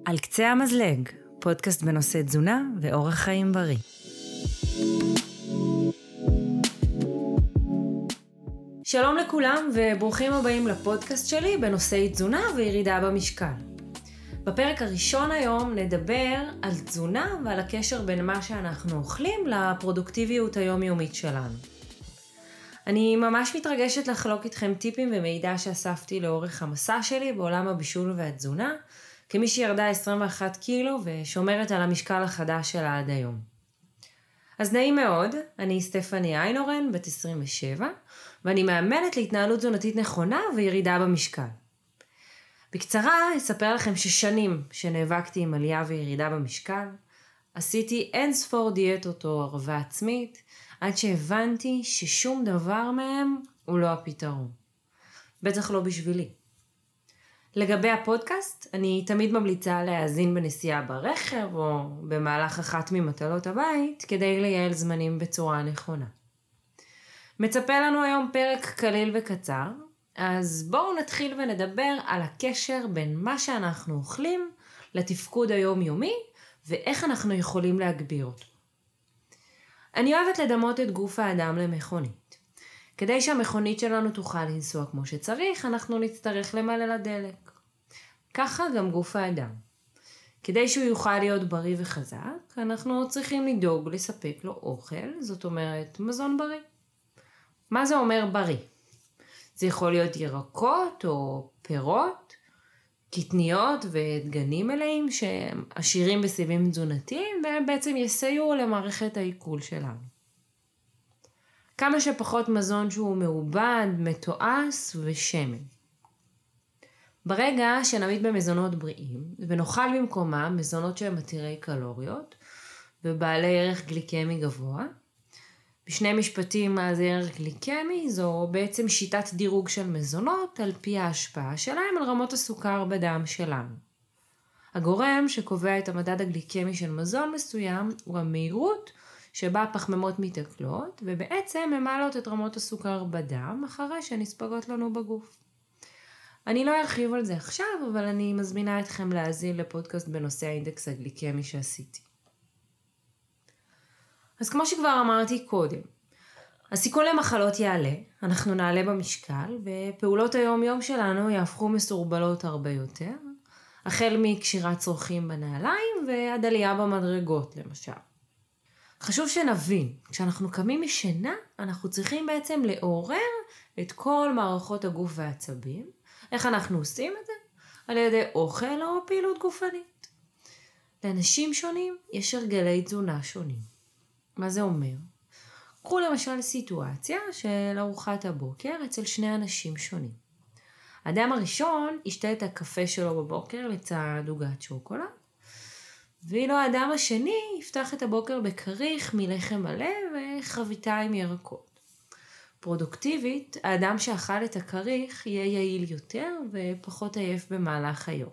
על קצה המזלג, פודקאסט בנושא תזונה ואורח חיים בריא. שלום לכולם וברוכים הבאים לפודקאסט שלי בנושאי תזונה וירידה במשקל. בפרק הראשון היום נדבר על תזונה ועל הקשר בין מה שאנחנו אוכלים לפרודוקטיביות היומיומית שלנו. אני ממש מתרגשת לחלוק איתכם טיפים ומידע שאספתי לאורך המסע שלי בעולם הבישול והתזונה, כמי שירדה 21 קילו ושומרת על המשקל החדש שלה עד היום. אז נעים מאוד, אני סטפני איינורן, בת 27, ואני מאמנת להתנהלות תזונתית נכונה וירידה במשקל. בקצרה אספר לכם ששנים שנאבקתי עם עלייה וירידה במשקל, עשיתי אין ספור דיאטות או ערבה עצמית, עד שהבנתי ששום דבר מהם הוא לא הפתרון. בטח לא בשבילי. לגבי הפודקאסט, אני תמיד ממליצה להאזין בנסיעה ברכב או במהלך אחת ממטלות הבית, כדי לייעל זמנים בצורה נכונה. מצפה לנו היום פרק קליל וקצר, אז בואו נתחיל ונדבר על הקשר בין מה שאנחנו אוכלים לתפקוד היומיומי, ואיך אנחנו יכולים להגביר אותו. אני אוהבת לדמות את גוף האדם למכונית. כדי שהמכונית שלנו תוכל לנסוע כמו שצריך, אנחנו נצטרך למלא לדלק. ככה גם גוף האדם. כדי שהוא יוכל להיות בריא וחזק, אנחנו צריכים לדאוג לספק לו אוכל, זאת אומרת מזון בריא. מה זה אומר בריא? זה יכול להיות ירקות או פירות, קטניות ודגנים מלאים שעשירים בסיבים תזונתיים והם בעצם יסייעו למערכת העיכול שלנו. כמה שפחות מזון שהוא מעובד, מתועש ושמן. ברגע שנמיד במזונות בריאים ונאכל במקומם מזונות שהם עתירי קלוריות ובעלי ערך גליקמי גבוה, בשני משפטים מה זה ערך גליקמי, זו בעצם שיטת דירוג של מזונות על פי ההשפעה שלהם על רמות הסוכר בדם שלנו. הגורם שקובע את המדד הגליקמי של מזון מסוים הוא המהירות שבה הפחמימות מתעכלות ובעצם ממעלות את רמות הסוכר בדם אחרי שנספגות לנו בגוף. אני לא ארחיב על זה עכשיו, אבל אני מזמינה אתכם להאזין לפודקאסט בנושא האינדקס הגליקמי שעשיתי. אז כמו שכבר אמרתי קודם, הסיכון למחלות יעלה, אנחנו נעלה במשקל, ופעולות היום-יום שלנו יהפכו מסורבלות הרבה יותר, החל מקשירת צרכים בנעליים ועד עלייה במדרגות למשל. חשוב שנבין, כשאנחנו קמים משינה, אנחנו צריכים בעצם לעורר את כל מערכות הגוף והעצבים. איך אנחנו עושים את זה? על ידי אוכל או פעילות גופנית. לאנשים שונים יש הרגלי תזונה שונים. מה זה אומר? קחו למשל סיטואציה של ארוחת הבוקר אצל שני אנשים שונים. האדם הראשון ישתה את הקפה שלו בבוקר לצד עוגת שוקולד, ואילו האדם השני יפתח את הבוקר בכריך מלחם מלא וחביתה עם ירקות. פרודוקטיבית, האדם שאכל את הכריך יהיה יעיל יותר ופחות עייף במהלך היום.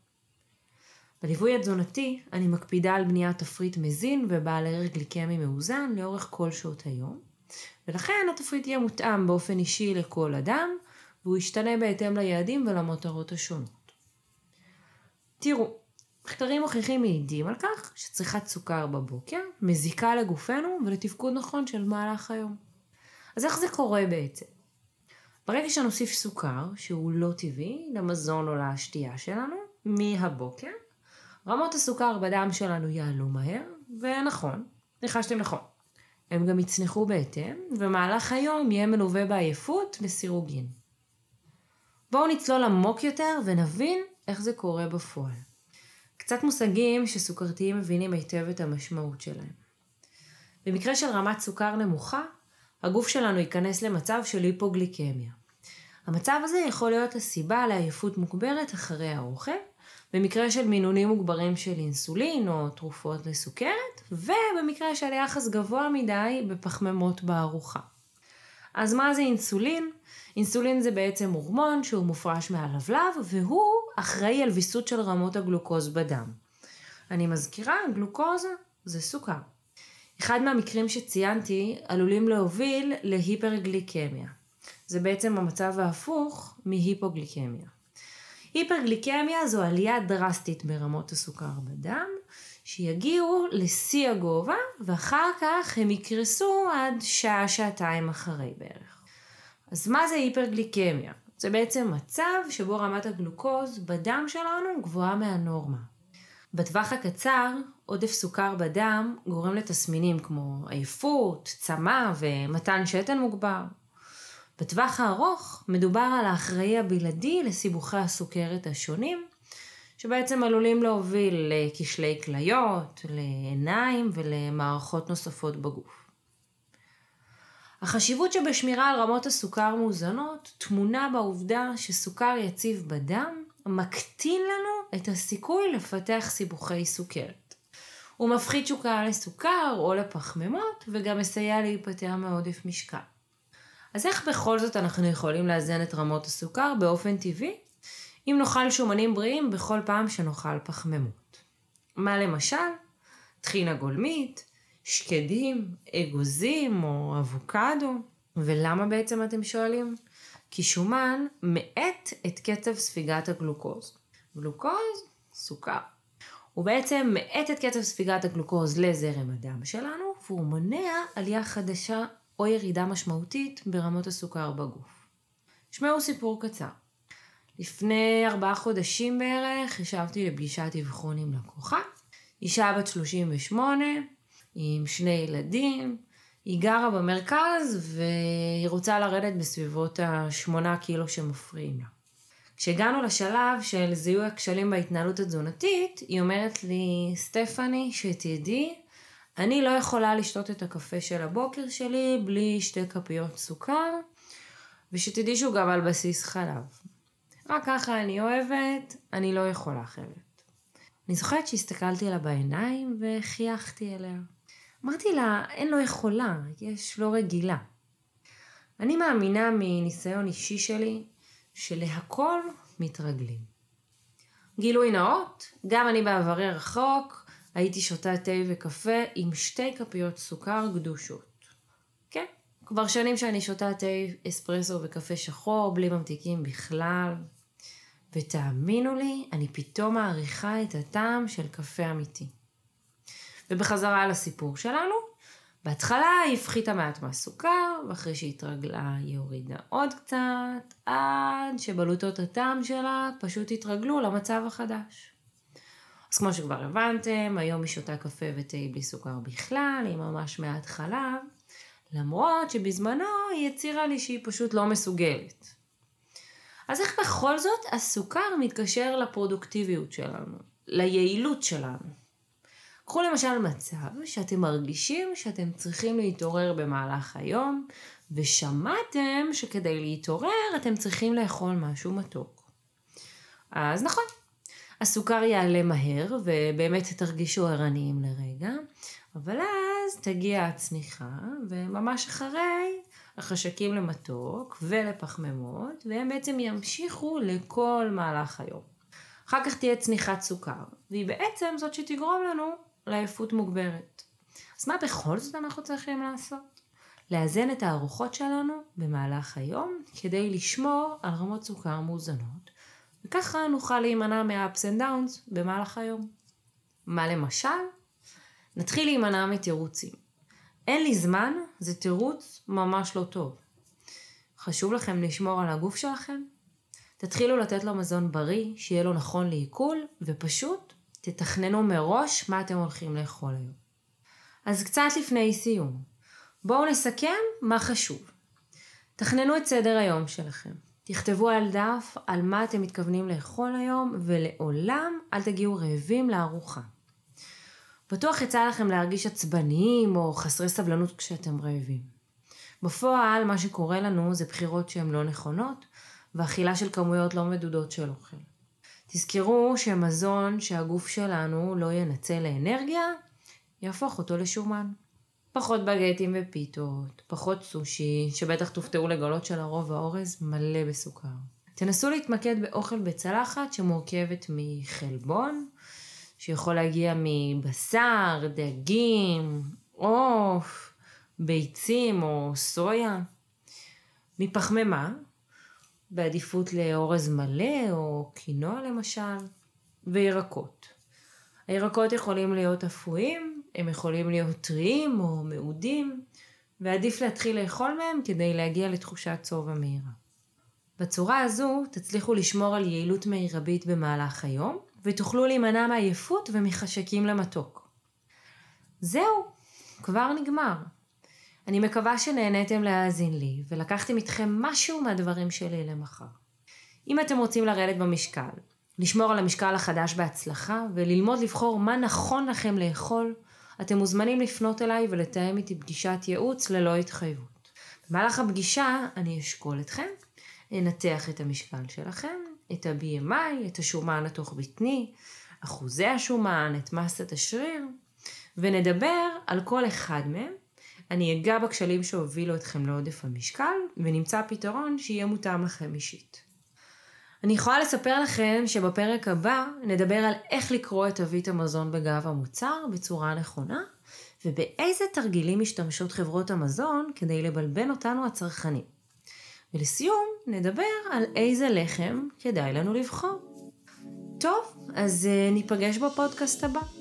בליווי התזונתי אני מקפידה על בניית תפריט מזין ובעל ערך גליקמי מאוזן לאורך כל שעות היום, ולכן התפריט יהיה מותאם באופן אישי לכל אדם, והוא ישתנה בהתאם ליעדים ולמטרות השונות. תראו, מחקרים מוכיחים מעידים על כך שצריכת סוכר בבוקר מזיקה לגופנו ולתפקוד נכון של מהלך היום. אז איך זה קורה בעצם? ברגע שנוסיף סוכר שהוא לא טבעי למזון או לשתייה שלנו מהבוקר, רמות הסוכר בדם שלנו יעלו מהר, ונכון, ניחשתם נכון. הם גם יצנחו בהתאם, ומהלך היום יהיה מלווה בעייפות לסירוגין. בואו נצלול עמוק יותר ונבין איך זה קורה בפועל. קצת מושגים שסוכרתיים מבינים היטב את המשמעות שלהם. במקרה של רמת סוכר נמוכה, הגוף שלנו ייכנס למצב של היפוגליקמיה. המצב הזה יכול להיות הסיבה לעייפות מוגברת אחרי האוכל, במקרה של מינונים מוגברים של אינסולין או תרופות לסוכרת, ובמקרה של יחס גבוה מדי בפחמימות בארוחה. אז מה זה אינסולין? אינסולין זה בעצם הורמון שהוא מופרש מהלבלב, והוא אחראי על ויסות של רמות הגלוקוז בדם. אני מזכירה, גלוקוז זה סוכר. אחד מהמקרים שציינתי עלולים להוביל להיפרגליקמיה. זה בעצם המצב ההפוך מהיפוגליקמיה. היפרגליקמיה זו עלייה דרסטית ברמות הסוכר בדם, שיגיעו לשיא הגובה, ואחר כך הם יקרסו עד שעה-שעתיים אחרי בערך. אז מה זה היפרגליקמיה? זה בעצם מצב שבו רמת הגלוקוז בדם שלנו גבוהה מהנורמה. בטווח הקצר, עודף סוכר בדם גורם לתסמינים כמו עייפות, צמא ומתן שתן מוגבר. בטווח הארוך מדובר על האחראי הבלעדי לסיבוכי הסוכרת השונים, שבעצם עלולים להוביל לכשלי כליות, לעיניים ולמערכות נוספות בגוף. החשיבות שבשמירה על רמות הסוכר מאוזנות תמונה בעובדה שסוכר יציב בדם מקטין לנו את הסיכוי לפתח סיבוכי סוכרת. הוא מפחית תשוקה לסוכר או לפחמימות וגם מסייע להיפטר מעודף משקל. אז איך בכל זאת אנחנו יכולים לאזן את רמות הסוכר באופן טבעי? אם נאכל שומנים בריאים בכל פעם שנאכל פחמימות. מה למשל? טחינה גולמית, שקדים, אגוזים או אבוקדו. ולמה בעצם אתם שואלים? כי שומן מאט את קצב ספיגת הגלוקוז. גלוקוז, סוכר. הוא בעצם מאט את קצב ספיגת הגלוקוז לזרם הדם שלנו, והוא מונע עלייה חדשה או ירידה משמעותית ברמות הסוכר בגוף. שמעו סיפור קצר. לפני 4 חודשים בערך ישבתי לפגישת אבחון עם לקוחה. אישה בת 38, עם 2 ילדים. היא גרה במרכז והיא רוצה לרדת בסביבות 8 קילו שמפריעים לה. כשהגענו לשלב של זיהוי הכשלים בהתנהלות התזונתית, היא אומרת לי, סטפני, שתדעי, אני לא יכולה לשתות את הקפה של הבוקר שלי בלי 2 כפיות סוכר, ושתדעי שהוא גם על בסיס חלב. רק ככה אני אוהבת, אני לא יכולה אחרת. אני זוכרת שהסתכלתי לה בעיניים וחייכתי אליה. אמרתי לה, אין לא יכולה, יש לא רגילה. אני מאמינה מניסיון אישי שלי, שלהכל מתרגלים. גילוי נאות, גם אני בעברי רחוק, הייתי שותה תה וקפה עם 2 כפיות סוכר גדושות. כן, כבר שנים שאני שותה תה אספרסו וקפה שחור, בלי ממתיקים בכלל. ותאמינו לי, אני פתאום מעריכה את הטעם של קפה אמיתי. ובחזרה לסיפור שלנו, בהתחלה היא הפחיתה מעט מהסוכר, ואחרי שהיא התרגלה היא הורידה עוד קצת, עד שבלוטות הטעם שלה פשוט התרגלו למצב החדש. אז כמו שכבר הבנתם, היום היא שותה קפה ותה בלי סוכר בכלל, היא ממש מעט חלב, למרות שבזמנו היא הצירה לי שהיא פשוט לא מסוגלת. אז איך בכל זאת הסוכר מתקשר לפרודוקטיביות שלנו, ליעילות שלנו? קחו למשל מצב שאתם מרגישים שאתם צריכים להתעורר במהלך היום, ושמעתם שכדי להתעורר אתם צריכים לאכול משהו מתוק. אז נכון, הסוכר יעלה מהר ובאמת תרגישו ערניים לרגע, אבל אז תגיע הצניחה וממש אחרי החשקים למתוק ולפחמימות, והם בעצם ימשיכו לכל מהלך היום. אחר כך תהיה צניחת סוכר, והיא בעצם זאת שתגרום לנו לעייפות מוגברת. אז מה בכל זאת אנחנו צריכים לעשות? לאזן את הארוחות שלנו במהלך היום, כדי לשמור על רמות סוכר מאוזנות, וככה נוכל להימנע מה-ups and downs במהלך היום. מה למשל? נתחיל להימנע מתירוצים. אין לי זמן, זה תירוץ ממש לא טוב. חשוב לכם לשמור על הגוף שלכם? תתחילו לתת לו מזון בריא, שיהיה לו נכון לעיכול, ופשוט תתכננו מראש מה אתם הולכים לאכול היום. אז קצת לפני סיום, בואו נסכם מה חשוב. תכננו את סדר היום שלכם. תכתבו על דף על מה אתם מתכוונים לאכול היום, ולעולם אל תגיעו רעבים לארוחה. בטוח יצא לכם להרגיש עצבניים או חסרי סבלנות כשאתם רעבים. בפועל מה שקורה לנו זה בחירות שהן לא נכונות, ואכילה של כמויות לא מדודות של אוכל. תזכרו שמזון שהגוף שלנו לא ינצל לאנרגיה, יהפוך אותו לשומן. פחות בגטים ופיתות, פחות סושי, שבטח תופתעו לגלות שלרוב האורז מלא בסוכר. תנסו להתמקד באוכל בצלחת שמורכבת מחלבון, שיכול להגיע מבשר, דגים, עוף, ביצים או סויה, מפחמימה, בעדיפות לאורז מלא או קינוע למשל, וירקות. הירקות יכולים להיות אפויים, הם יכולים להיות טריים או מעודים, ועדיף להתחיל לאכול מהם כדי להגיע לתחושת שובע מהירה. בצורה הזו תצליחו לשמור על יעילות מרבית במהלך היום, ותוכלו להימנע מעייפות ומחשקים למתוק. זהו, כבר נגמר. אני מקווה שנהניתם להאזין לי, ולקחתם איתכם משהו מהדברים שלי למחר. אם אתם רוצים לרדת במשקל, לשמור על המשקל החדש בהצלחה, וללמוד לבחור מה נכון לכם לאכול, אתם מוזמנים לפנות אליי ולתאם איתי פגישת ייעוץ ללא התחייבות. במהלך הפגישה אני אשקול אתכם, אנתח את המשקל שלכם, את ה-BMI, את השומן התוך בטני, אחוזי השומן, את מסת השריר, ונדבר על כל אחד מהם. אני אגע בכשלים שהובילו אתכם לעודף המשקל, ונמצא פתרון שיהיה מותאם לכם אישית. אני יכולה לספר לכם שבפרק הבא נדבר על איך לקרוא את תווית המזון בגב המוצר בצורה נכונה, ובאיזה תרגילים משתמשות חברות המזון כדי לבלבן אותנו הצרכנים. ולסיום נדבר על איזה לחם כדאי לנו לבחור. טוב, אז ניפגש בפודקאסט הבא.